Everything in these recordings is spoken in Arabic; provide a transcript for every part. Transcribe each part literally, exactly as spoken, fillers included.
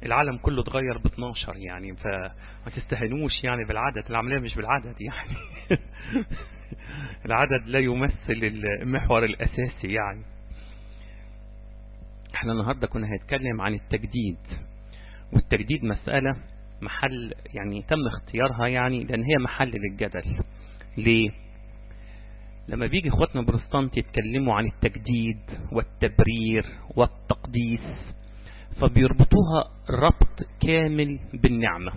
العالم كله اتغير ب اتناشر يعني، فما تستهنوش يعني بالعدد، العملية مش بالعدد يعني. العدد لا يمثل المحور الأساسي يعني. احنا النهاردة كنا هنتكلم عن التجديد، والتجديد مسألة محل يعني تم اختيارها يعني لأن هي محل للجدل. ليه؟ لما بيجي اخواتنا البروتستانت يتكلموا عن التجديد والتبرير والتقديس فبيربطوها ربط كامل بالنعمة.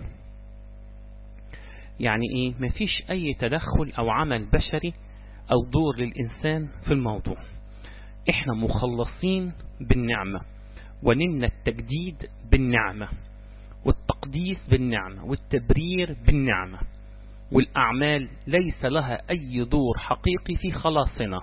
يعني ايه؟ مفيش اي تدخل او عمل بشري او دور للانسان في الموضوع. احنا مخلصين بالنعمة، ونلنا التجديد بالنعمة، والتقديس بالنعمة، والتبرير بالنعمة، والأعمال ليس لها أي دور حقيقي في خلاصنا.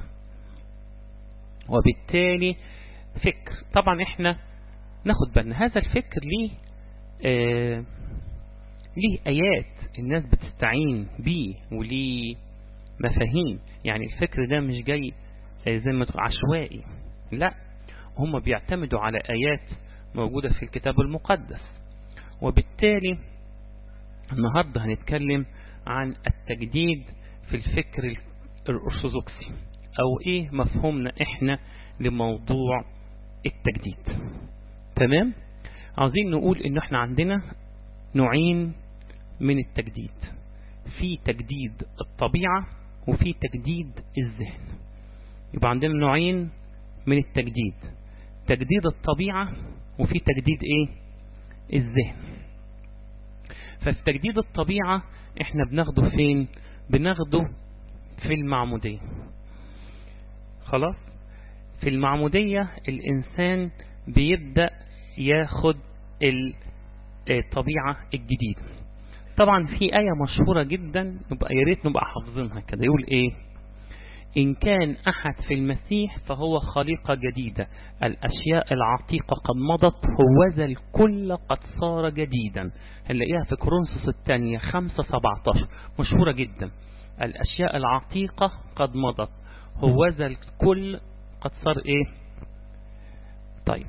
وبالتالي فكر، طبعا احنا ناخد بالنا هذا الفكر ليه آه ليه آيات الناس بتستعين بيه، وليه مفاهيم. يعني الفكر ده مش جاي آه زي ما تقول عشوائي، لا، هم بيعتمدوا على آيات موجودة في الكتاب المقدس. وبالتالي النهاردة هنتكلم عن التجديد في الفكر الأرثوذكسي، أو إيه مفهومنا إحنا لموضوع التجديد. تمام؟ عاوزين نقول إن إحنا عندنا نوعين من التجديد، في تجديد الطبيعة وفي تجديد الذهن. يبقى عندنا نوعين من التجديد، تجديد الطبيعة وفي تجديد إيه؟ الذهن. ففي تجديد الطبيعة احنا بناخده فين؟ بناخده في المعمودية. خلاص؟ في المعمودية الإنسان بيبدأ ياخد الطبيعة الجديدة. طبعا في آية مشهورة جدا نبقى يا ريت نبقى حافظينها كده، يقول ايه؟ إن كان أحد في المسيح فهو خليقة جديدة، الأشياء العتيقة قد مضت، هوذا الكل قد صار جديدا. هنلاقيها في كورنثوس الثانية خمسة سبعتاشر، مشهورة جدا. الأشياء العتيقة قد مضت، هوذا الكل قد صار إيه؟ طيب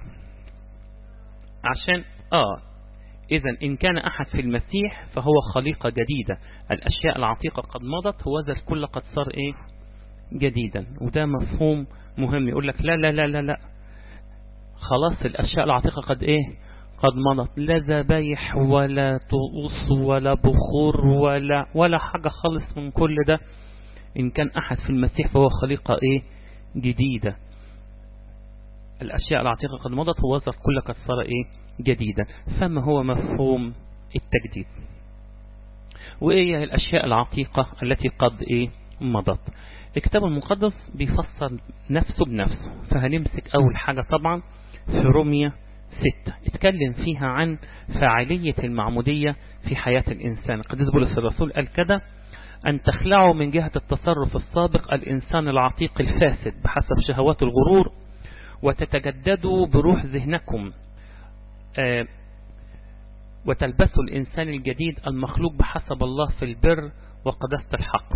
عشان آه إذن إن كان أحد في المسيح فهو خليقة جديدة، الأشياء العتيقة قد مضت، هوذا الكل قد صار إيه؟ جديدا. وده مفهوم مهم. يقول لك لا لا لا لا لا خلاص الأشياء العتيقة قد إيه؟ قد مضت، لا ذبايح ولا طقوس ولا بخور ولا ولا حاجة خالص من كل ده. إن كان أحد في المسيح فهو خليقة إيه؟ جديدة. الأشياء العتيقة قد مضت، هوذا الكل قد صار إيه؟ جديدا. فما هو مفهوم التجديد؟ وإيه الأشياء العتيقة التي قد إيه؟ مضت؟ الكتاب المقدس بيفسر نفسه بنفسه. فهنمسك أول حاجة طبعا في رومية ستة، اتكلم فيها عن فاعلية المعمودية في حياة الإنسان. القديس بولس الرسول قال كده: أن تخلعوا من جهة التصرف السابق الإنسان العتيق الفاسد بحسب شهوات الغرور، وتتجددوا بروح ذهنكم، آه وتلبسوا الإنسان الجديد المخلوق بحسب الله في البر وقداسة الحق.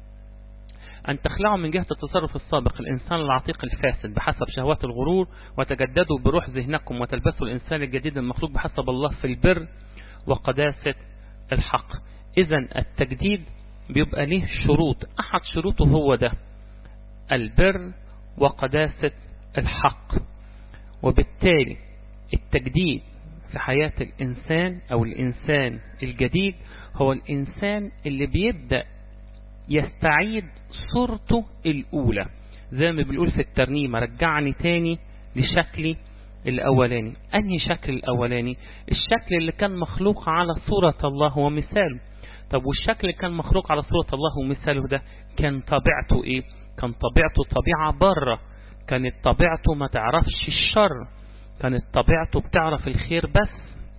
أن تخلعوا من جهة التصرف السابق الإنسان العتيق الفاسد بحسب شهوات الغرور، وتجددوا بروح ذهنكم، وتلبسوا الإنسان الجديد المخلوق بحسب الله في البر وقداسة الحق. إذن التجديد بيبقى له شروط، أحد شروطه هو ده: البر وقداسة الحق. وبالتالي التجديد في حياة الإنسان أو الإنسان الجديد هو الإنسان اللي بيبدأ يستعيد صورته الأولى، زي ما بنقول في الترنيمة: رجعني تاني لشكلي الأولاني. أنهي شكل الأولاني؟ الشكل اللي كان مخلوق على صورة الله ومثاله. طب والشكل اللي كان مخلوق على صورة الله ومثاله ده كان طبيعته إيه؟ كان طبيعته طبيعة بره، كانت طبيعته ما تعرفش الشر، كانت طبيعته بتعرف الخير بس.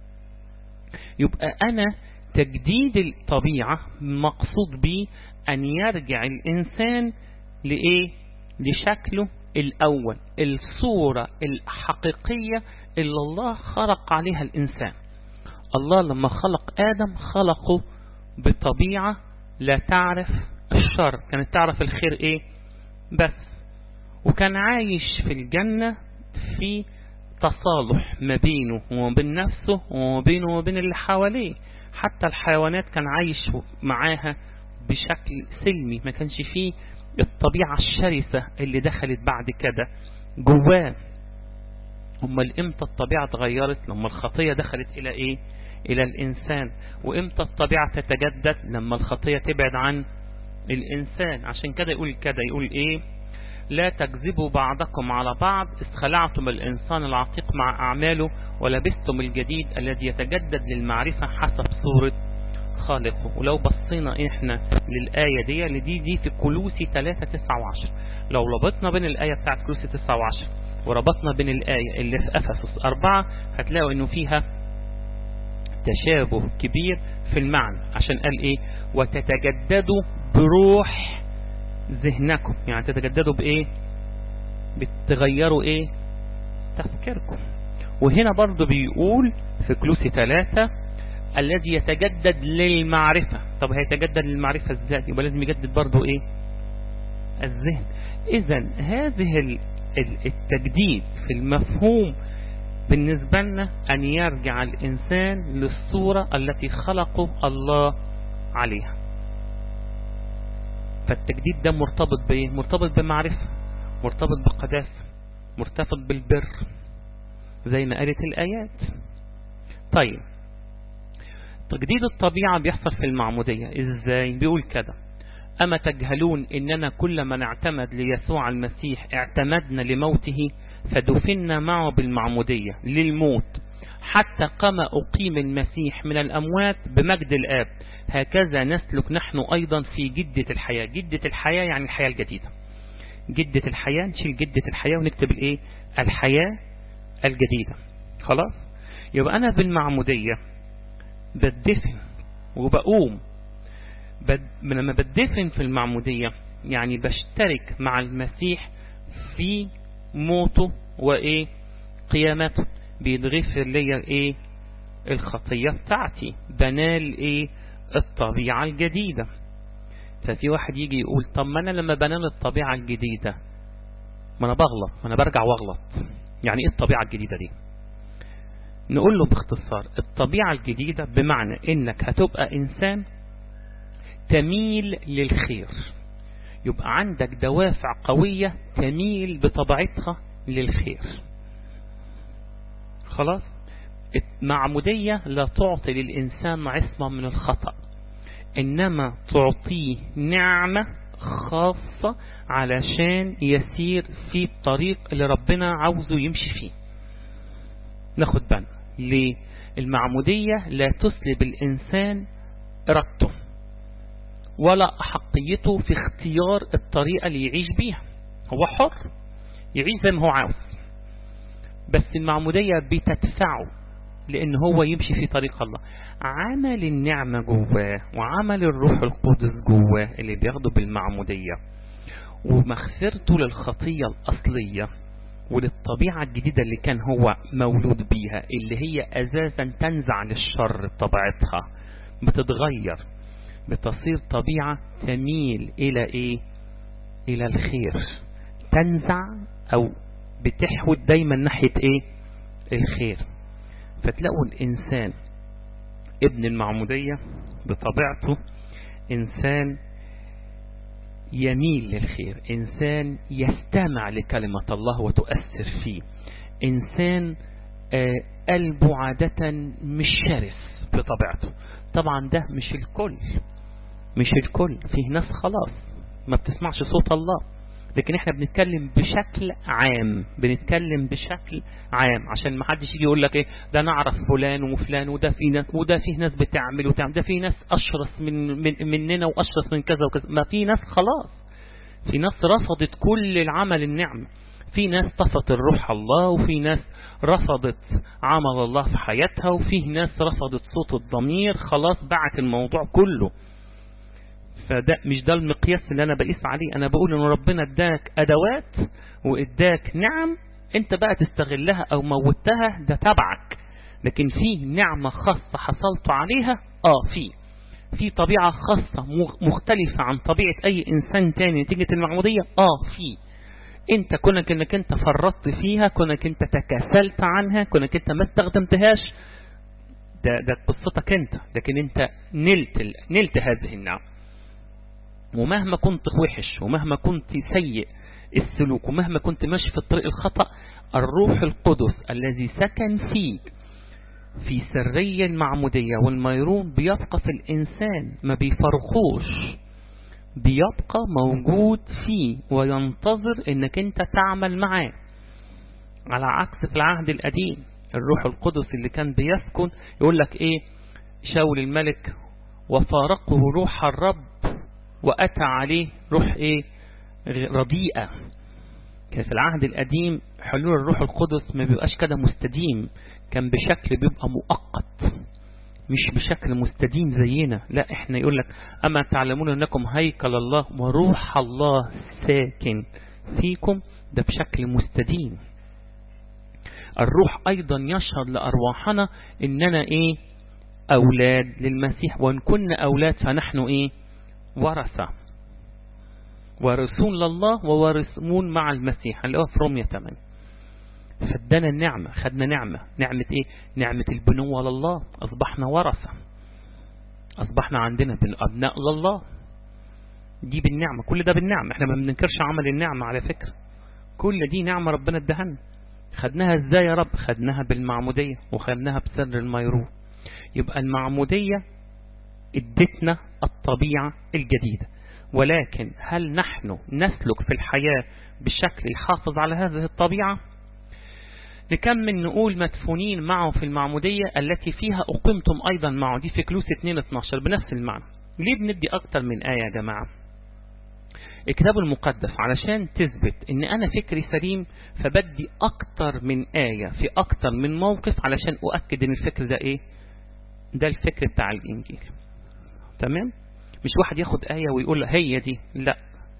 يبقى أنا تجديد الطبيعة مقصود به أن يرجع الإنسان لإيه؟ لشكله الأول، الصورة الحقيقية اللي الله خلق عليها الإنسان. الله لما خلق آدم خلقه بطبيعة لا تعرف الشر، كانت تعرف الخير إيه؟ بس. وكان عايش في الجنة في تصالح ما بينه وما بين نفسه وما بينه وما بين اللي حواليه. حتى الحيوانات كان عايش معاها بشكل سلمي، ما كانش فيه الطبيعة الشرسة اللي دخلت بعد كده جواه. امال امتى الطبيعة اتغيرت؟ لما الخطية دخلت الى ايه؟ الى الانسان. وامتى الطبيعة تتجدد؟ لما الخطية تبعد عن الانسان. عشان كده يقول كده، يقول ايه؟ لا تكذبوا بعضكم على بعض، استخلعتم الانسان العتيق مع اعماله ولبستم الجديد الذي يتجدد للمعرفة حسب صورة خالقه. ولو بصينا احنا للآية دي اللي دي دي في كولوسي ثلاثة تسعة وعشرة، لو ربطنا بين الآية بتاعت كولوسي تسعة وعشرة وربطنا بين الآية اللي في أفسس أربعة، هتلاقوا انه فيها تشابه كبير في المعنى. عشان قال ايه؟ وتتجددوا بروح ذهنكم، يعني تتجددوا بايه؟ بتغيروا ايه؟ تفكيركم. وهنا برضو بيقول في كولوسي ثلاثة الذي يتجدد للمعرفة. طب هيتجدد للمعرفة ازاي؟ يبقى لازم يجدد برضو ايه؟ الذهن. اذا هذه التجديد في المفهوم بالنسبة لنا أن يرجع الإنسان للصورة التي خلقه الله عليها. فالتجديد ده مرتبط بإيه؟ مرتبط بمعرفة، مرتبط بقداسة، مرتبط بالبر زي ما قالت الآيات. طيب تجديد الطبيعة بيحصل في المعمودية إزاي؟ بيقول كده: أما تجهلون إننا كل من اعتمد ليسوع المسيح اعتمدنا لموته، فدفنا معه بالمعمودية للموت، حتى قام أقيم المسيح من الأموات بمجد الآب، هكذا نسلك نحن أيضا في جدة الحياة. جدة الحياة يعني الحياة الجديدة. جدة الحياة، نشيل جدة الحياة ونكتب الإيه؟ الحياة الجديدة. خلاص؟ يبقى أنا بالمعمودية بدفن وبقوم. بد... لما بدفن في المعمودية يعني بشترك مع المسيح في موته وإيه؟ قيامته. بيتغفر لي إيه؟ الخطية بتاعتي، بنال إيه؟ الطبيعة الجديدة. ففي واحد يجي يقول طب ما أنا لما بنال الطبيعة الجديدة ما أنا بغلط، ما أنا برجع واغلط. يعني إيه الطبيعة الجديدة دي؟ نقول له باختصار: الطبيعة الجديدة بمعنى إنك هتبقى إنسان تميل للخير، يبقى عندك دوافع قوية تميل بطبيعتها للخير. خلاص؟ المعمودية لا تعطي للإنسان عصمة من الخطأ، إنما تعطيه نعمة خاصة علشان يسير في الطريق اللي ربنا عاوزه يمشي فيه. ناخد بالنا ليه؟ المعمودية لا تسلب الإنسان إرادته ولا أحقيته في اختيار الطريقة اللي يعيش بيها. هو حر يعيش زي ما هو عاوز، بس المعمودية بتدفعه لأن هو يمشي في طريق الله. عمل النعمة جواه وعمل الروح القدس جواه اللي بياخده بالمعمودية، ومغفرته للخطية الأصلية وللطبيعة الجديدة اللي كان هو مولود بيها، اللي هي أساسا تنزع للشر بطبيعتها، بتتغير، بتصير طبيعة تميل إلى إيه؟ إلى الخير، تنزع أو بتحود دايما ناحية إيه؟ الخير. فتلاقوا الإنسان ابن المعمودية بطبيعته إنسان يميل للخير، إنسان يستمع لكلمة الله وتؤثر فيه، إنسان آه قلبه عادة مش شرس بطبيعته. طبعا ده مش الكل، مش الكل، فيه ناس خلاص ما بتسمعش صوت الله، لكن احنا بنتكلم بشكل عام، بنتكلم بشكل عام عشان ما حدش يجي يقول لك ايه ده نعرف فلان وفلان وده في ناس وده فيه ناس بتعمل وتعمل، ده في ناس اشرس من, من مننا واشرس من كذا وكذا. ما في ناس خلاص، في ناس رفضت كل العمل النعمة، في ناس طفت الروح الله، وفي ناس رفضت عمل الله في حياتها، وفي ناس رفضت صوت الضمير، خلاص بعت الموضوع كله. فده مش ده المقياس اللي انا بقيس عليه. انا بقول ان ربنا اداك ادوات واداك نعم، انت بقى تستغلها او موتها ده تبعك. لكن في نعمة خاصة حصلت عليها، اه في في طبيعة خاصة مختلفة عن طبيعة اي انسان تاني نتيجة المعمودية، اه في انت كونك انك انت فرطت فيها، كونك انت تكاسلت عنها، كونك انت ما استخدمتهاش، ده ده قصتك انت، لكن انت نلت نلت هذه النعم. ومهما كنت وحش، ومهما كنت سيء السلوك، ومهما كنت ماشي في الطريق الخطأ، الروح القدس الذي سكن فيك في سرية المعمودية والميرون بيبقى في الإنسان، ما بيفرخوش، بيبقى موجود فيه وينتظر انك انت تعمل معاه. على عكس في العهد القديم الروح القدس اللي كان بيسكن، يقول لك ايه، شاول الملك وفارقه روح الرب واتى عليه روح ايه، رديئة. كان في العهد القديم حلول الروح القدس ما بيبقاش كده مستديم، كان بشكل بيبقى مؤقت، مش بشكل مستديم زينا. لا، احنا يقول لك اما تعلمون انكم هيكل الله وروح الله ساكن فيكم، ده بشكل مستديم. الروح ايضا يشهد لارواحنا اننا ايه، اولاد للمسيح، وان كنا اولاد فنحن ايه، ورثة، وارثون لله ووارثون مع المسيح، اللي هو في رومية ثمانية. فدنا النعمة، خدنا نعمة، نعمة ايه، نعمة البنوة لله، اصبحنا ورثة، اصبحنا عندنا ابناء لله. دي بالنعمة، كل ده بالنعمة، احنا ما بننكرش عمل النعمة على فكرة، كل دي نعمة ربنا ادهنا. خدناها ازاي يا رب؟ خدناها بالمعمودية، وخدناها بسر الميرون. يبقى المعمودية ادتنا الطبيعة الجديدة، ولكن هل نحن نسلك في الحياة بشكل يحافظ على هذه الطبيعة؟ نكمل نقول مدفونين معه في المعمودية التي فيها أقمتم أيضا معه، دي في كلوس اثنين اثناشر بنفس المعنى. ليه بندي أكتر من آية يا جماعة؟ الكتاب المقدس علشان تثبت ان انا فكري سليم، فبدي اكتر من آية في اكتر من موقف علشان اؤكد ان الفكر ده ايه، ده الفكر بتاع الانجيل. تمام؟ مش واحد ياخد آية ويقول هي دي، لا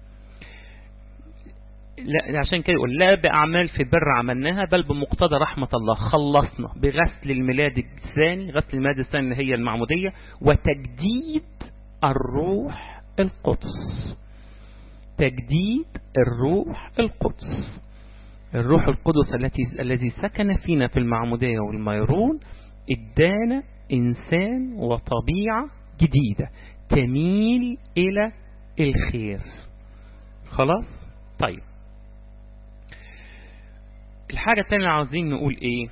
لا، عشان كده يقول لا بأعمال في بر عملناها، بل بمقتضى رحمة الله خلصنا بغسل الميلاد الثاني، غسل الميلاد الثاني اللي هي المعمودية، وتجديد الروح القدس. تجديد الروح القدس، الروح القدس التي الذي سكن فينا في المعمودية والميرون ادانا إنسان وطبيعة جديدة تميل إلى الخير. خلاص؟ طيب، الحاجة الثانية اللي عاوزين نقول ايه؟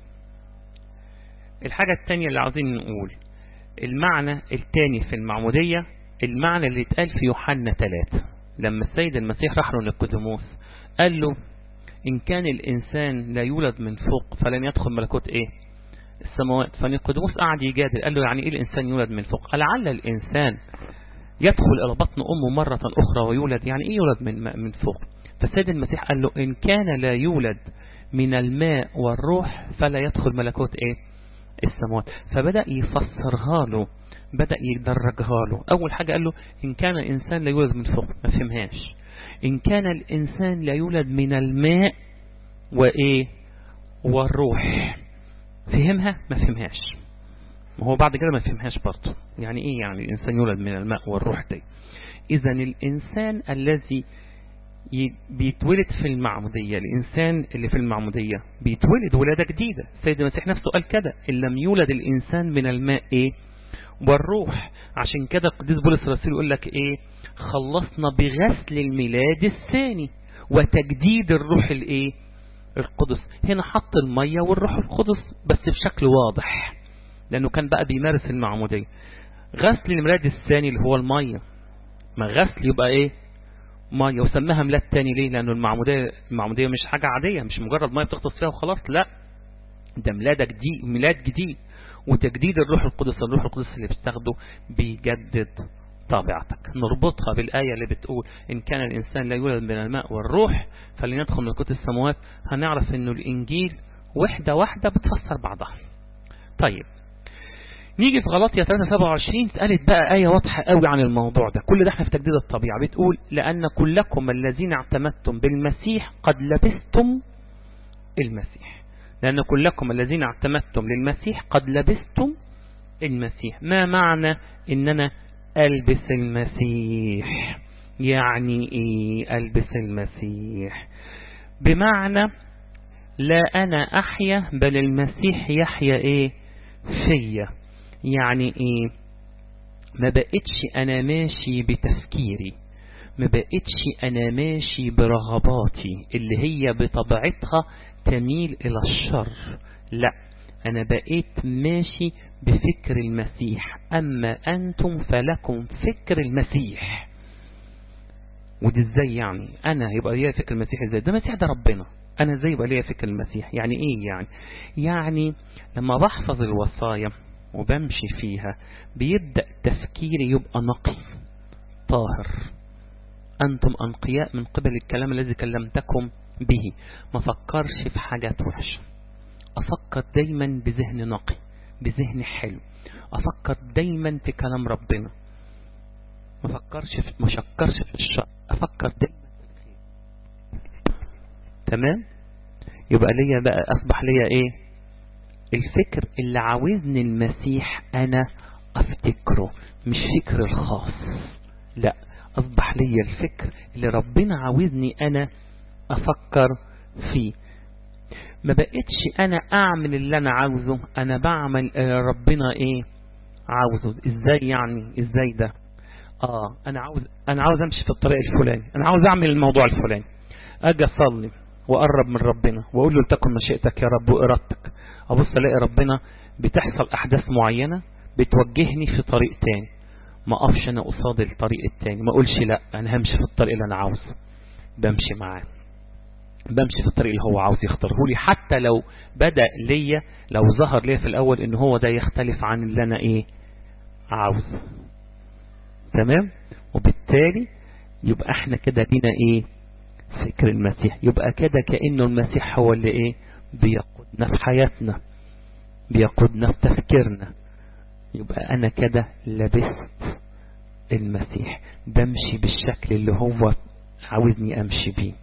الحاجة الثانية اللي عاوزين نقول المعنى الثاني في المعمودية، المعنى اللي اتقال في يوحنا ثلاثة لما السيد المسيح راح له نيقوديموس قال له إن كان الإنسان لا يولد من فوق فلن يدخل ملكوت إيه؟ السماوات. فنيقوديموس قعد يجادل، قال له يعني إيه الإنسان يولد من فوق؟ قال لعل الإنسان يدخل إلى بطن أمه مرة أخرى ويولد، يعني إيه يولد من من فوق؟ فالسيد المسيح قال له إن كان لا يولد من الماء والروح فلا يدخل ملكوت إيه؟ السماوات. فبدأ يفسرها له، بدأ يدرجها له. أول حاجة قال له إن كان الإنسان لا يولد من فوق، ما فهمهاش. إن كان الإنسان لا يولد من الماء وإيه والروح، فهمها؟ ما فهمهاش. وهو بعد كده ما فهمهاش برضه. يعني إيه يعني الإنسان يولد من الماء والروح دي؟ إذن الإنسان الذي بيتولد في المعمودية، الإنسان اللي في المعمودية بيتولد ولادة جديدة. السيد المسيح نفسه قال كده إن لم يولد الإنسان من الماء إيه والروح. عشان كده القديس بولس الرسول يقول لك إيه؟ خلصنا بغسل الميلاد الثاني وتجديد الروح الإيه القدس. هنا حط المية والروح القدس بس بشكل واضح، لأنه كان بقى بيمارس المعمودية. غسل الميلاد الثاني اللي هو المية، ما غسل يبقى إيه مية، وسماها ميلاد تاني ليه؟ لأنه المعمودية المعمودية مش حاجة عادية، مش مجرد مية بتغطس فيها وخلاص، لا ده ميلاد جديد، ميلاد جديد. وتجديد الروح القدس، الروح القدس اللي بتاخده بيجدد طبيعتك. نربطها بالآية اللي بتقول إن كان الإنسان لا يولد من الماء والروح فلندخل ملكوت السماوات. هنعرف إنه الإنجيل وحدة واحدة بتفسر بعضها. طيب نيجي في غلاطية ثلاثة سبعة وعشرين، اتقالت بقى آية واضحة قوي عن الموضوع ده. كل ده احنا في تجديد الطبيعة. بتقول لأن كلكم الذين اعتمدتم بالمسيح قد لبستم المسيح. لأن كلكم الذين اعتمدتم للمسيح قد لبستم المسيح. ما معنى إن أنا ألبس المسيح؟ يعني ايه البس المسيح؟ بمعنى لا انا احيا بل المسيح يحيا ايه فيا. يعني ايه؟ ما بقتش انا ماشي بتفكيري، ما بقتش انا ماشي برغباتي اللي هي بطبيعتها تميل الى الشر، لا انا بقيت ماشي بفكر المسيح. اما انتم فلكم فكر المسيح. ودي ازاي يعني؟ انا يبقى ليا فكر المسيح ازاي؟ ده المسيح ده ربنا، انا ازاي يبقى ليا فكر المسيح؟ يعني ايه يعني؟ يعني لما بحفظ الوصايا وبمشي فيها بيبدأ تفكيري يبقى نقي طاهر. أنتم أنقياء من قبل الكلام الذي كلمتكم به. ما فكرش في حاجات وحشة، أفكر دايما بذهن نقي، بذهن حلو، أفكر دايما في كلام ربنا، ما فكرش في ما شكرش في الشر، أفكر دايما في الخير. تمام؟ يبقى ليا بقى أصبح ليا إيه؟ الفكر اللي عاوزني المسيح أنا أفتكره، مش فكر الخاص، لا أصبح لي الفكر اللي ربنا عاوزني أنا أفكر فيه. ما بقتش أنا أعمل اللي أنا عاوزه، أنا بعمل ربنا إيه عاوزه. إزاي يعني؟ إزاي ده؟ آه أنا عاوز أنا عاوز أمشي في الطريق الفلاني، أنا عاوز أعمل الموضوع الفلاني، أجي أصلي وأقرب من ربنا وأقول له لتكن مشيئتك يا رب وإرادتك. أبص ألاقي ربنا بتحصل أحداث معينة بتوجهني في طريق تاني، ما أقفش أنا قصاد الطريق التاني، ما أقولش لا أنا همشي في الطريق اللي أنا عاوزه، بمشي معاه، بمشي في الطريق اللي هو عاوز يختاره لي، حتى لو بدأ ليا لو ظهر ليا في الأول إن هو ده يختلف عن اللي أنا إيه عاوزه. تمام؟ وبالتالي يبقى احنا كده لينا إيه فكر المسيح. يبقى كده كأنه المسيح هو اللي إيه بيقودنا في حياتنا، بيقودنا في تفكيرنا. يبقى أنا كده لبست المسيح، بمشي بالشكل اللي هو عاوزني أمشي بيه.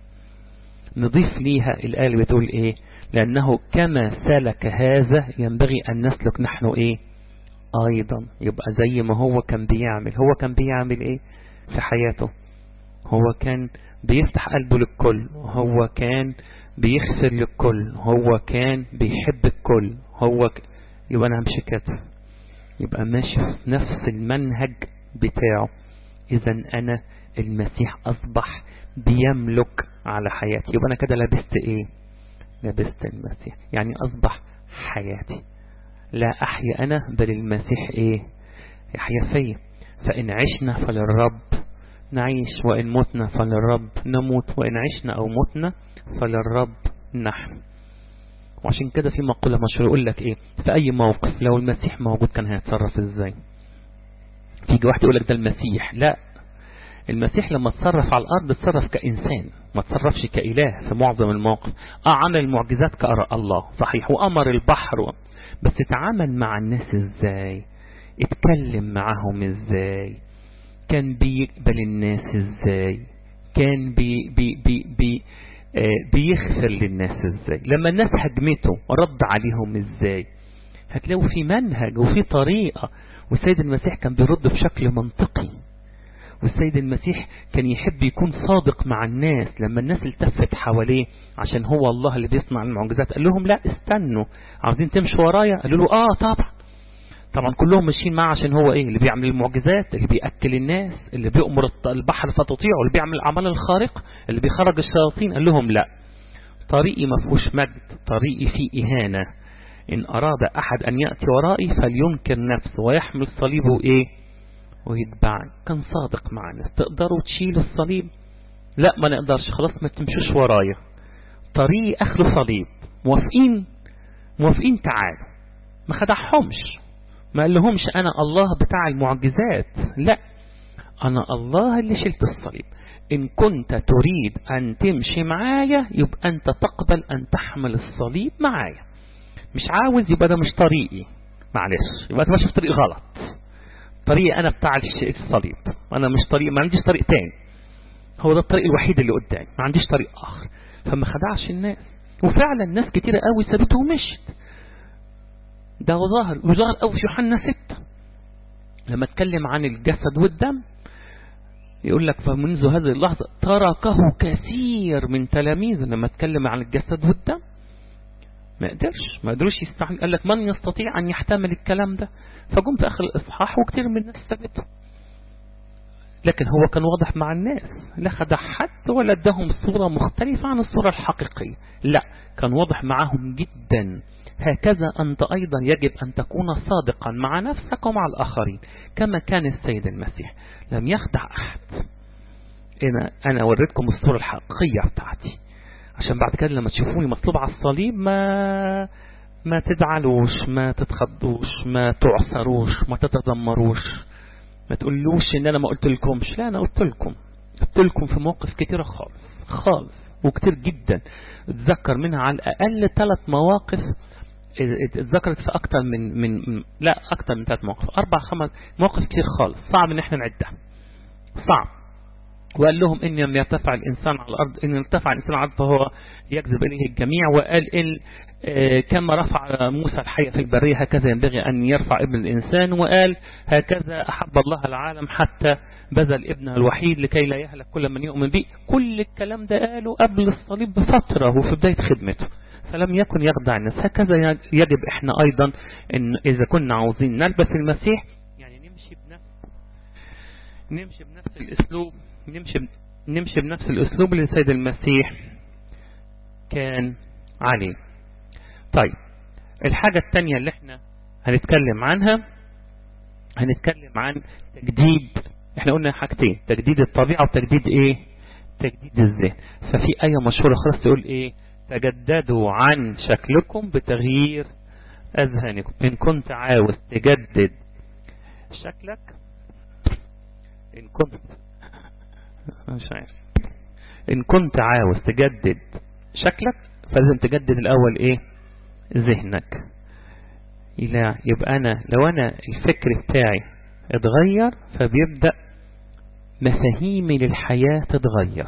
نضيف ليها الآية اللي بتقول إيه؟ لأنه كما سلك هذا ينبغي أن نسلك نحن إيه أيضا. يبقى زي ما هو كان بيعمل، هو كان بيعمل إيه في حياته؟ هو كان بيفتح قلبه للكل، هو كان بيغفر للكل، هو كان بيحب الكل، هو ك... يبقى أنا همشي كده، يبقى ماشي في نفس المنهج بتاعه. إذن أنا المسيح أصبح بيملك على حياتي، يبقى أنا كده لبست إيه؟ لبست المسيح. يعني أصبح حياتي لا أحيا أنا بل المسيح إيه يحيا فيا. فإن عشنا فللرب نعيش، وإن متنا فللرب نموت، وإن عشنا أو متنا فللرب نحن. وعشان كده في مقولة مشهورة يقول لك إيه في أي موقف لو المسيح موجود كان هيتصرف إزاي؟ تيجي واحد يقول لك ده المسيح، لا، المسيح لما تصرف على الأرض تصرف كإنسان، ما تصرفش كإله في معظم المواقف. آه عمل المعجزات كأرى الله صحيح، وأمر البحر و... بس اتعامل مع الناس إزاي؟ اتكلم معهم إزاي؟ كان بيقبل الناس إزاي؟ كان بي بي بي بي آه بيغفر للناس إزاي؟ لما الناس هجمته رد عليهم إزاي؟ هتلاقوا في منهج وفي طريقة. والسيد المسيح كان بيرد بشكل منطقي، والسيد المسيح كان يحب يكون صادق مع الناس. لما الناس التفت حواليه عشان هو الله اللي بيصنع المعجزات قال لهم لا استنوا، عاوزين تمشوا ورايا؟ قالوا له اه طبعا. طبعا كلهم ماشيين معاه عشان هو ايه اللي بيعمل المعجزات، اللي بيأكل الناس، اللي بيأمر البحر فتطيعه، اللي بيعمل الأعمال الخارقة، اللي بيخرج الشياطين. قال لهم لا، طريقي ما فيهوش مجد، طريقي فيه إهانة. إن أراد أحد أن يأتي ورائي فلينكر نفسه ويحمل صليبه إيه ويتبعني. كان صادق معنا. تقدروا تشيلوا الصليب؟ لا ما نقدرش، خلاص ما تمشوش ورايا، طريقي أخلو صليب. موافقين؟ موافقين تعالوا. ما خدعهمش، ما قال لهمش أنا الله بتاع المعجزات، لا، أنا الله اللي شلت الصليب. إن كنت تريد أن تمشي معايا يبقى أنت تقبل أن تحمل الصليب معايا. مش عاوز يبقى ده مش طريقي، معلش، يبقى أنت ماشي في طريق غلط. طريقي أنا بتاع الصليب، أنا مش طريق، ما عنديش طريق تاني، هو ده الطريق الوحيد اللي قدامي، ما عنديش طريق آخر. فما خدعش الناس، وفعلا ناس كتيرة قوي سابته ومشت. ده ظاهر وظاهر قوي في يوحنا ستة لما اتكلم عن الجسد والدم. يقول لك فمنذ هذه اللحظة تركه كثير من تلاميذه لما اتكلم عن الجسد والدم. ما قدرش ما قدروش يستحمل. قال لك من يستطيع أن يحتمل الكلام ده؟ فقم في آخر الإصحاح وكثير من الناس ثبتوا. لكن هو كان واضح مع الناس، لا خدع حد ولا ادهم صورة مختلفة عن الصورة الحقيقية، لا كان واضح معهم جدا. هكذا أنت أيضا يجب أن تكون صادقا مع نفسك ومع الآخرين كما كان السيد المسيح، لم يخدع أحد. أنا, أنا وريتكم الصورة الحقيقية بتاعتي عشان بعد كده لما تشوفوني مطلوب على الصليب ما ما تزعلوش، ما تتخضوش، ما تعصروش، ما تتذمروش، ما تقولوش ان انا ما قلت لكمش. لا، انا قلت لكم قلت لكم في مواقف كتيرة خالص خالص وكتير جدا. اتذكر منها على الاقل ثلاث مواقف اتذكرت في اكتر من من لا اكتر من ثلاث مواقف، اربع خمس مواقف كتير خالص صعب ان احنا نعدها، صعب. وقال لهم ان لم يرتفع الانسان على الارض، ان ارتفع الانسان على الارض فهو يجذب اليه الجميع. وقال ان كما رفع موسى الحية في البرية هكذا ينبغي أن يرفع ابن الإنسان. وقال هكذا أحب الله العالم حتى بذل ابنه الوحيد لكي لا يهلك كل من يؤمن به. كل الكلام ده قاله قبل الصليب بفترة وفي بداية خدمته، فلم يكن يخدع الناس. هكذا يجب احنا أيضا إن إذا كنا عاوزين نلبس المسيح يعني نمشي بنفس نمشي بنفس الأسلوب نمشي نمشي بنفس الأسلوب اللي السيد المسيح كان عليه. طيب الحاجة الثانية اللي احنا هنتكلم عنها، هنتكلم عن تجديد. احنا قلنا حاجتين، تجديد الطبيعة وتجديد ايه؟ تجديد الذهن. ففي آية مشهورة خلاص تقول ايه؟ تجددوا عن شكلكم بتغيير أذهانكم. إن كنت عاوز تجدد شكلك، إن كنت مش عارف إن كنت عاوز تجدد شكلك فلازم تجدد الأول ايه؟ ذهنك. إلى يبقى أنا لو أنا الفكر بتاعي اتغير فبيبدأ مفاهيمي للحياة تتغير،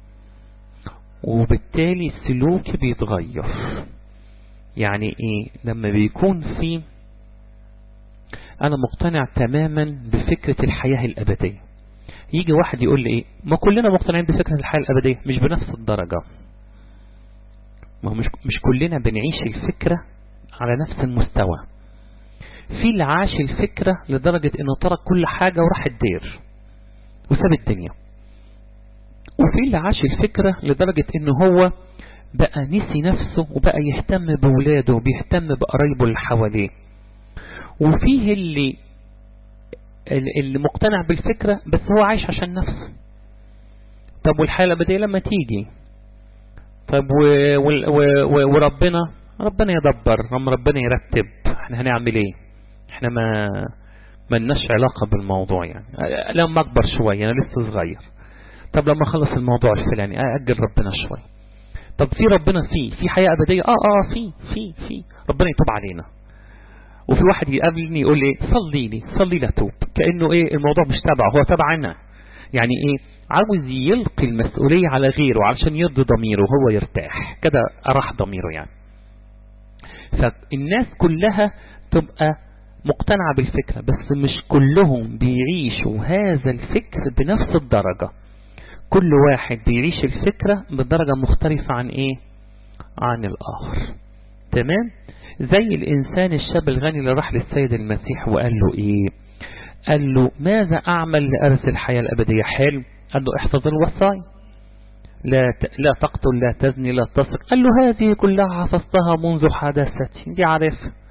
وبالتالي سلوكي بيتغير. يعني إيه؟ لما بيكون في أنا مقتنع تماما بفكرة الحياة الأبدية، يجي واحد يقول لي إيه؟ ما كلنا مقتنعين بفكرة الحياة الأبدية، مش بنفس الدرجة. ما مش مش كلنا بنعيش الفكرة على نفس المستوى. في اللي عاش الفكرة لدرجة انه ترك كل حاجة وراح الدير وساب الدنيا، وفي اللي عاش الفكرة لدرجة انه هو بقى نسي نفسه وبقى يهتم بولاده وبيهتم بقرايبه اللي حواليه. وفيه اللي اللي مقتنع بالفكرة بس هو عايش عشان نفسه. طب والحياة الأبدية لما تيجي؟ طب و... و... و... وربنا ربنا يدبر، ربنا يرتب، احنا هنعمل ايه؟ احنا ما ما لناش علاقة بالموضوع. يعني لما اكبر شوية، انا لسه صغير، طب لما اخلص الموضوع الفلاني اجل ربنا شوية. طب في ربنا فيه في حياة أبدية؟ اه اه في في في ربنا يتوب علينا. وفي واحد يقابلني يقول لي صلي لي صلي لي اتوب، كأنه ايه الموضوع مش تبعه، هو تبعنا. يعني ايه؟ عاوز يلقي المسؤولية على غيره علشان يرضي ضميره وهو يرتاح كده، أراح ضميره يعني. فالناس كلها تبقى مقتنعة بالفكرة بس مش كلهم بيعيشوا هذا الفكر بنفس الدرجة. كل واحد بيعيش الفكرة بدرجة مختلفة عن ايه؟ عن الآخر. تمام؟ زي الإنسان الشاب الغني اللي راح للسيد المسيح وقال له ايه؟ قال له ماذا أعمل لأرث الحياة الأبدية؟ حلو. قال له احفظ الوصايا، لا لا تقتل، لا تزني، لا تسرق. قال له هذه كلها حفظتها منذ حداثتي، دي عارف.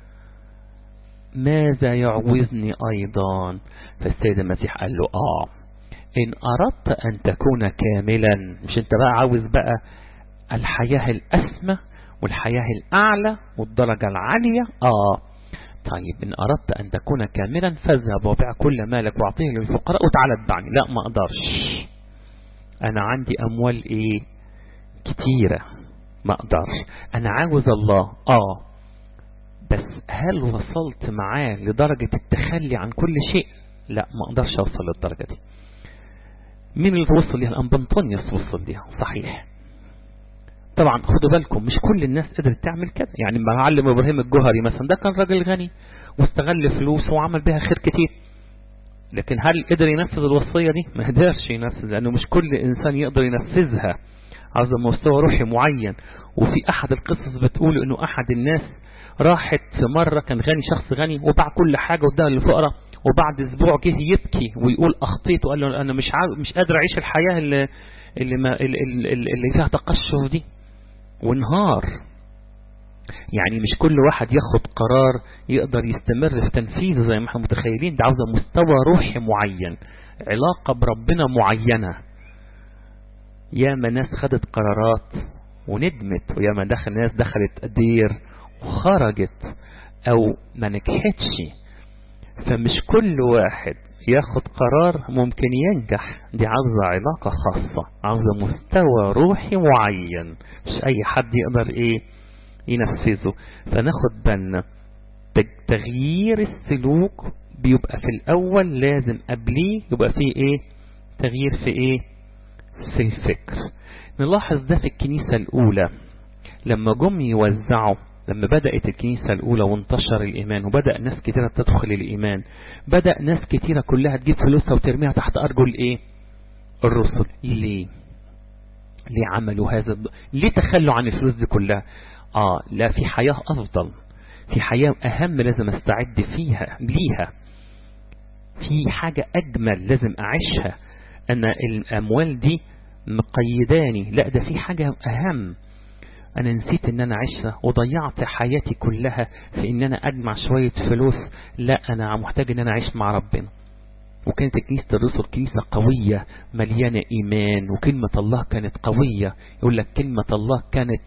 ماذا يعوزني أيضا؟ فالسيد المسيح قال له آه إن أردت أن تكون كاملا، مش أنت بقى عاوز بقى الحياة الأسمى والحياة الأعلى والدرجة العالية؟ آه طيب إن أردت أن تكون كاملا فاذهب وبيع كل مالك واعطيه للفقراء وتعالى اتبعني. لا ما أقدرش، أنا عندي أموال إيه كتيرة، ما أقدرش. أنا عاوز الله آه بس هل وصلت معاه لدرجة التخلي عن كل شيء؟ لا ما أقدرش أوصل للدرجة دي. مين اللي وصل ليها؟ الأنبنطونيوس وصل ليها صحيح. طبعا خدوا بالكم مش كل الناس قدرت تعمل كده. يعني معلم إبراهيم الجوهري مثلا ده كان راجل غني واستغل فلوسه وعمل بها خير كتير، لكن هل قدر ينفذ الوصية دي؟ ما قدرش ينفذ، لأنه مش كل إنسان يقدر ينفذها على مستوى روحي معين. وفي أحد القصص بتقول إنه أحد الناس راحت في مرة، كان غني، شخص غني، وباع كل حاجة واداها للفقراء، وبعد أسبوع جه يبكي ويقول أخطيت، وقال له أنا مش عارف، مش قادر أعيش الحياة اللي اللي, ما اللي, اللي فيها تقشف دي، وانهار. يعني مش كل واحد ياخد قرار يقدر يستمر في تنفيذه زي ما احنا متخيلين، ده عاوزة مستوى روحي معين، علاقة بربنا معينة. ياما ناس خدت قرارات وندمت، وياما دخل ناس دخلت دير وخرجت او ما نجحتش. فمش كل واحد ياخد قرار ممكن ينجح، دي عاوزة علاقة خاصة، عاوزة مستوى روحي معين، مش اي حد يقدر ايه ينفذه. فناخد بالنا تغيير السلوك بيبقى في الاول لازم قبليه يبقى فيه ايه؟ تغيير في ايه؟ في الفكر. نلاحظ ده في الكنيسة الاولى لما جم يوزعوا، لما بدأت الكنيسة الأولى وانتشر الإيمان وبدأ ناس كتيرة تدخل الإيمان، بدأ ناس كتيرة كلها تجيب فلوسها وترميها تحت أرجل إيه؟ الرسل. ليه؟ ليه عملوا هذا؟ ليه تخلوا عن الفلوس دي كلها؟ آه لا، في حياة أفضل، في حياة أهم لازم أستعد فيها ليها، في حاجة أجمل لازم أعيشها. أنا الأموال دي مقيداني، لا ده في حاجة أهم. أنا نسيت أن أنا أعيشها وضيعت حياتي كلها في أن أنا أجمع شوية فلوس، لا أنا محتاج أن أنا أعيش مع ربنا. وكانت كنيسة الرسل كنيسة قوية مليانة إيمان، وكلمة الله كانت قوية. يقول لك كلمة الله كانت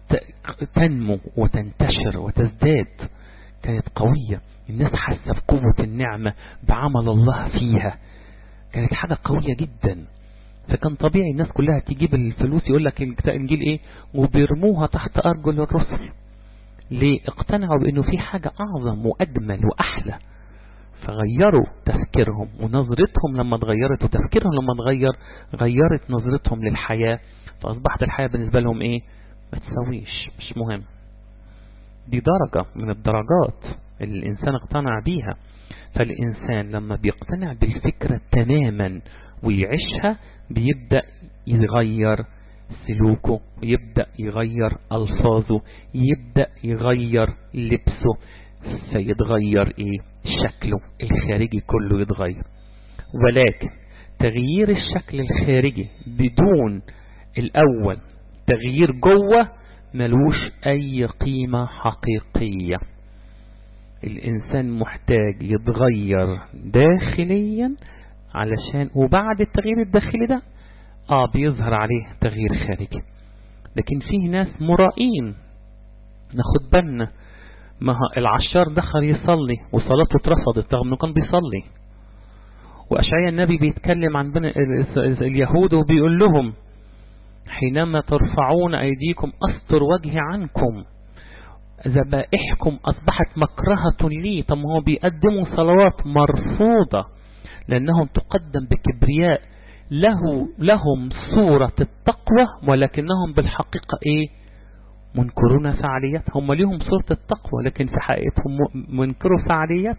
تنمو وتنتشر وتزداد، كانت قوية. الناس حاسة بقوة النعمة بعمل الله فيها، كانت حاجة قوية جدا. فكان طبيعي الناس كلها تجيب الفلوس، يقول لك الإنجيل إيه؟ وبيرموها تحت أرجل الرسل. ليه؟ اقتنعوا بأنه في حاجة أعظم وأجمل وأحلى، فغيروا تفكيرهم ونظرتهم. لما اتغيرت وتفكيرهم لما اتغير، غيرت نظرتهم للحياة، فأصبحت الحياة بالنسبة لهم إيه؟ ما تسويش، مش مهم. دي درجة من الدرجات اللي الإنسان اقتنع بيها. فالإنسان لما بيقتنع بالفكرة تماما ويعيشها بيبدأ يغير سلوكه، يبدأ يغير ألفاظه، يبدأ يغير لبسه، فيتغير إيه؟ شكله الخارجي كله يتغير. ولكن تغيير الشكل الخارجي بدون الأول تغيير جوه ملوش أي قيمة حقيقية. الإنسان محتاج يتغير داخليا علشان، وبعد التغيير الداخلي ده آه بيظهر عليه تغيير خارجي. لكن فيه ناس مرائين، ناخد بالنا. ما العشار دخل يصلي وصلاته اترفضت رغم انه كان بيصلي، وأشعياء النبي بيتكلم عن بني اليهود وبيقول لهم حينما ترفعون أيديكم أستر وجهي عنكم، ذبائحكم أصبحت مكرهة لي. طب هو بيقدموا صلوات مرفوضة لأنهم تقدم بكبرياء، له لهم صورة التقوى ولكنهم بالحقيقة إيه؟ منكرون فعاليات. هم ليهم صورة التقوى لكن في حقيقتهم منكروا فعاليات.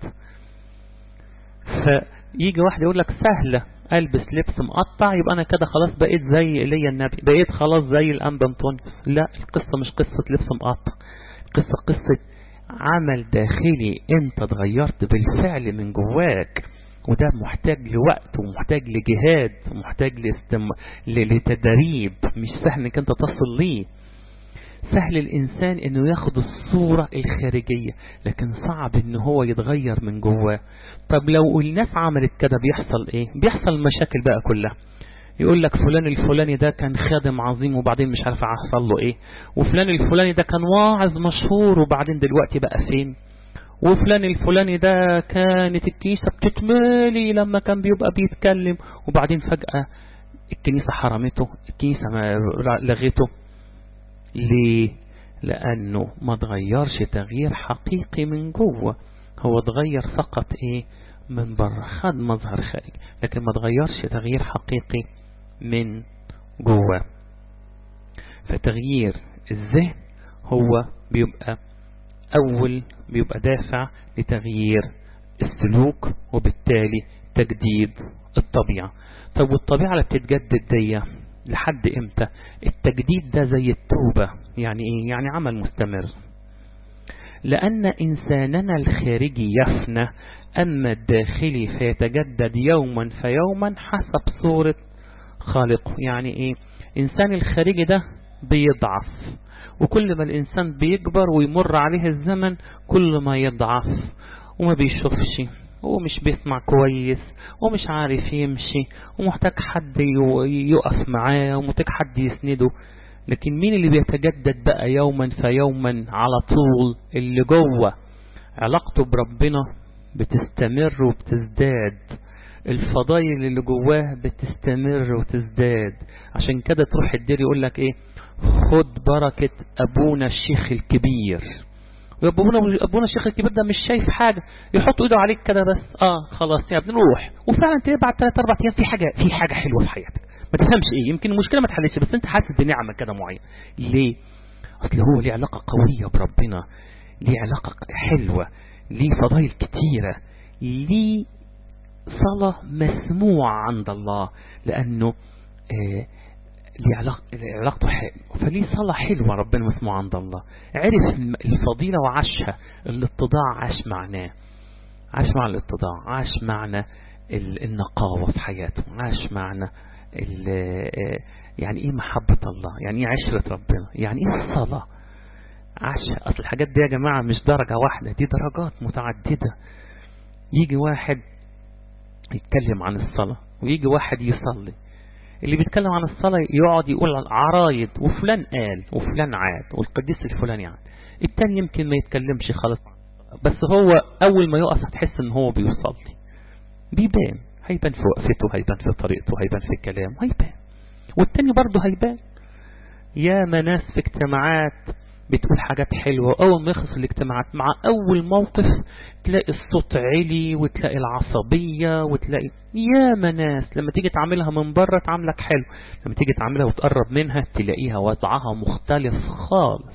فيجي واحد يقول لك سهلة ألبس لبس مقطع يبقى أنا كده خلاص بقيت زي إيليا النبي، بقيت خلاص زي الأنبا أنطونيوس. لا، القصة مش قصة لبس مقطع، قصة قصة عمل داخلي. انت اتغيرت بالفعل من جواك، وده محتاج لوقت ومحتاج لجهاد ومحتاج لاستم... لتدريب. مش سهل انك انت تصل ليه. سهل الإنسان انه ياخد الصورة الخارجية، لكن صعب انه هو يتغير من جواه. طب لو الناس عملت كده بيحصل ايه؟ بيحصل المشاكل بقى كلها. يقول لك فلان الفلاني ده كان خادم عظيم وبعدين مش عارف حصل له ايه، وفلان الفلاني ده كان واعظ مشهور وبعدين دلوقتي بقى فين، وفلان الفلاني ده كانت الكنيسة بتتمالي لما كان بيبقى بيتكلم وبعدين فجأة الكنيسة حرمته، الكنيسة لغته. ليه؟ لأنه ما تغيرش تغيير حقيقي من جوه، هو تغير فقط ايه؟ من بره، خد مظهر خارج، لكن ما تغيرش تغيير حقيقي من جوه. فتغيير الذهن هو بيبقى أول، بيبقى دافع لتغيير السلوك وبالتالي تجديد الطبيعة. طب والطبيعة اللي بتتجدد دي لحد امتى؟ التجديد ده زي التوبة، يعني ايه؟ يعني عمل مستمر. لأن إنساننا الخارجي يفنى، أما الداخلي فيتجدد يوما فيوما حسب صورة خالقه. يعني ايه؟ إنسان الخارجي ده بيضعف، وكل ما الإنسان بيكبر ويمر عليه الزمن كل ما يضعف، وما بيشوفش، ومش بيسمع كويس، ومش عارف يمشي، ومحتاج حد يقف معاه، ومحتاج حد يسنده. لكن مين اللي بيتجدد بقى يوما فيوما على طول؟ اللي جوه علاقته بربنا بتستمر وبتزداد، الفضائل اللي جواه بتستمر وتزداد. عشان كده تروح الدير يقول لك ايه؟ خد بركة ابونا الشيخ الكبير. وابونا ابونا الشيخ الكبير ده مش شايف حاجه، يحط ايده عليك كده بس، اه خلاص يا ابني نروح، وفعلا تلاقي بعد ثلاثة أربعة ايام في حاجه في حاجه حلوه في حياتك، ما تفهمش ايه، يمكن المشكله ما اتحلتش بس انت حاسس بنعمه كده معينه. ليه؟ اصل هو ليه علاقه قويه بربنا، ليه علاقه حلوه، ليه فضائل كتيره، ليه صلاه مسموعه عند الله، لانه آه علاقته حلوة، فليه صلاة حلوة ربنا مسموع عند الله. عرف الفضيلة وعاشها. الاتضاع عاش معناه، عاش مع الاتضاع، عاش معنى النقاوة في حياته، عاش معنى يعني ايه محبة الله، يعني ايه عشرة ربنا، يعني ايه الصلاة، عاشها. اصل الحاجات دي يا جماعة مش درجة واحدة، دي درجات متعددة. يجي واحد يتكلم عن الصلاة، ويجي واحد يصلي. اللي بيتكلم عن الصلاة يقعد يقول عرايد، وفلان قال وفلان عاد والقديس الفلاني عاد. التاني يمكن ما يتكلمش خالص، بس هو أول ما يقف هتحس ان هو بيصلي، بيبان، هيبان في وقفته، هيبان في طريقته، هيبان في الكلام، هيبان. والتاني برضه هيبان. يا مناس في اجتماعات بتقول حاجات حلوة، أول ما يخلص الاجتماعات مع أول موقف تلاقي الصوت عالي، وتلاقي العصبية، وتلاقي يا مناس لما تيجي تعملها من بره تعملك حلو، لما تيجي تعملها وتقرب منها تلاقيها وضعها مختلف خالص.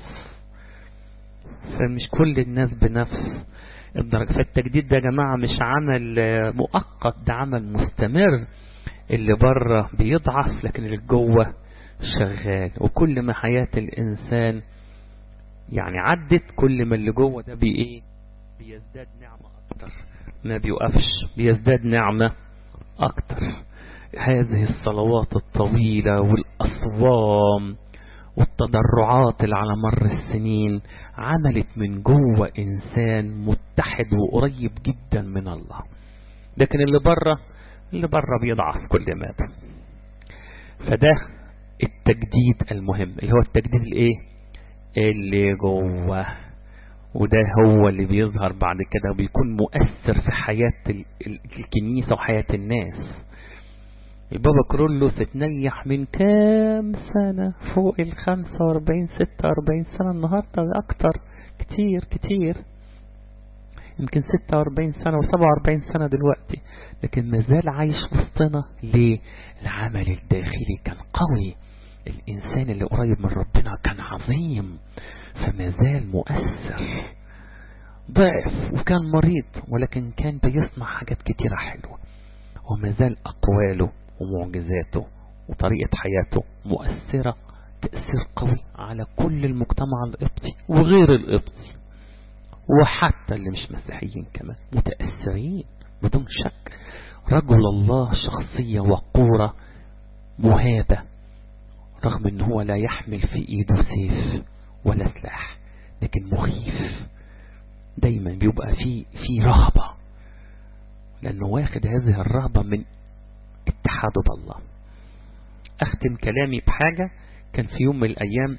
فمش كل الناس بنفس الدرجة. فالتجديد ده يا جماعة مش عمل مؤقت، ده عمل مستمر. اللي بره بيضعف لكن اللي جوه شغال، وكل ما حياة الإنسان يعني عدت كل ما اللي جوه ده بي ايه بيزداد نعمة اكتر، ما بيوقفش، بيزداد نعمة اكتر. هذه الصلوات الطويلة والأصوام والتضرعات اللي على مر السنين عملت من جوه إنسان متحد وقريب جدا من الله. لكن اللي بره اللي بره بيضعف كل مادة. فده التجديد المهم، اللي هو التجديد الايه اللي جوه، وده هو اللي بيظهر بعد كده وبيكون مؤثر في حياة الكنيسة وحياة الناس. البابا كرولوس اتنيح من كام سنة، فوق الخمسة واربعين ستة واربعين سنة، النهاردة اكتر كتير كتير، يمكن ستة واربعين سنة وسبعة واربعين سنة دلوقتي، لكن مازال عايش وسطنا. ليه؟ العمل الداخلي كان قوي، الإنسان اللي قريب من ربنا كان عظيم، فمازال مؤثر. ضعف وكان مريض ولكن كان بيصنع حاجات كتيرة حلوة، ومازال أقواله ومعجزاته وطريقة حياته مؤثرة تأثير قوي على كل المجتمع القبطي وغير القبطي، وحتى اللي مش مسيحيين كمان متأثرين بدون شك. رجل الله شخصية وقورة مهابة، رغم ان هو لا يحمل في ايده سيف ولا سلاح، لكن مخيف دايما بيبقى فيه في رهبة، لانه واخد هذه الرهبة من اتحاده بالله. اختم كلامي بحاجة. كان في يوم من الايام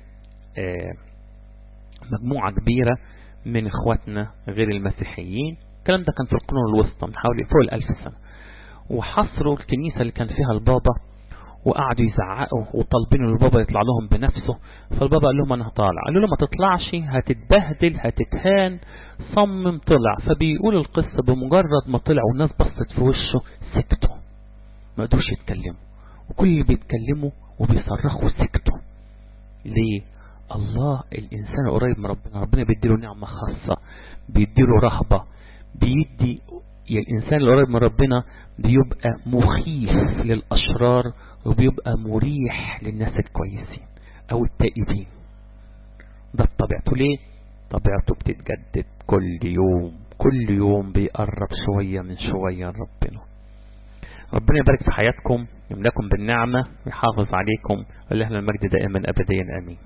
مجموعة كبيرة من اخواتنا غير المسيحيين، الكلام ده كان في القرون الوسطى من حوالي فوق الالف سنة، وحصروا الكنيسة اللي كان فيها البابا، وقعدوا يزعقوا وطالبين البابا يطلع لهم بنفسه. فالبابا قال لهم انا هطالع، قالوا له ما تطلعش هتتبهدل هتتهان. صمم طلع. فبيقول القصة بمجرد ما طلع والناس بصت في وشه سكتوا، ما قدروش يتكلموا، وكل اللي بيتكلموا وبيصرخوا سكتوا. ليه؟ الله الإنسان قريب من ربنا، ربنا بيديله نعمة خاصة، بيديله رهبة، بيدي الإنسان اللي قريب من ربنا بيبقى مخيف للأشرار وبيبقى مريح للناس الكويسين أو التائبين. ده طبيعته. ليه؟ طبيعته بتتجدد كل يوم، كل يوم بيقرب شوية من شوية لربنا. ربنا يبارك في حياتكم، يملاكم بالنعمة، يحافظ عليكم، ولله المجد دائما أبديا آمين.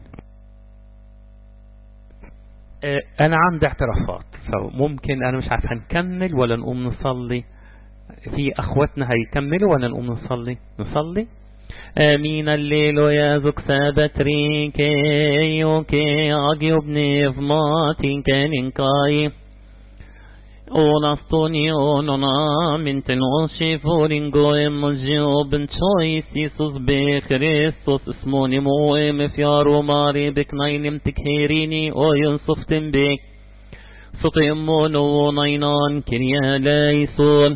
أنا عندي اعترافات، فممكن أنا مش عارف هنكمل ولا نقوم نصلي. في أخواتنا هيكملوا ولا نقوم نصلي؟ نصلي. آمين الليل يا زك سابترين كي يوكي أجيبني في ماتين كانين كاي ونستوني وننا من تنوشي فورين قويم الجيوب شوي سيسوس بخريستوس اسموني موهم في روماري بكنين متكهيريني وينصفتن بك سطيمون ونينان كريا لايسون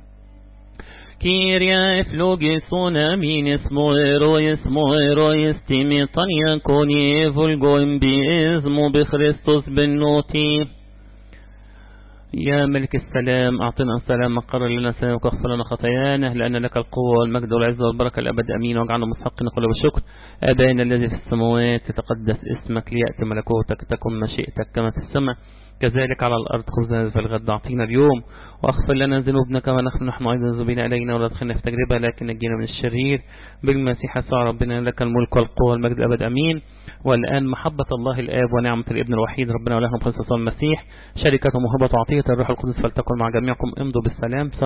كيريا افلوجيسون امين اسمو ايرو اسمو ايرو استيمي طنيا كوني فولجوين بإزمو بخريستوس بالنوتي. يا ملك السلام أعطنا السلام قرر لنا سلام وكفر لنا خطايانا، لأن لك القوة والمجد والعزة والبركة الأبد أمين. واجعلنا مستحقين قل بالشكر. أبانا الذي في السماوات يتقدس اسمك، ليأتي ملكوتك، تكن مشيئتك كما في السماء كذلك على الأرض. خبزنا في الغد أعطينا اليوم، واغفر لنا ذنوبنا كما نحن نحن أيضا ذنوبنا إلينا، ولا تدخلنا في تجربة لكن نجينا من الشرير بالمسيح يسوع ربنا، لك الملك والقوة والمجد الأبد أمين. والآن محبة الله الآب ونعمة الابن الوحيد ربنا ولهم خلص المسيح، شركة وموهبة وعطية الروح القدس فلتكن مع جميعكم. امضوا بالسلام.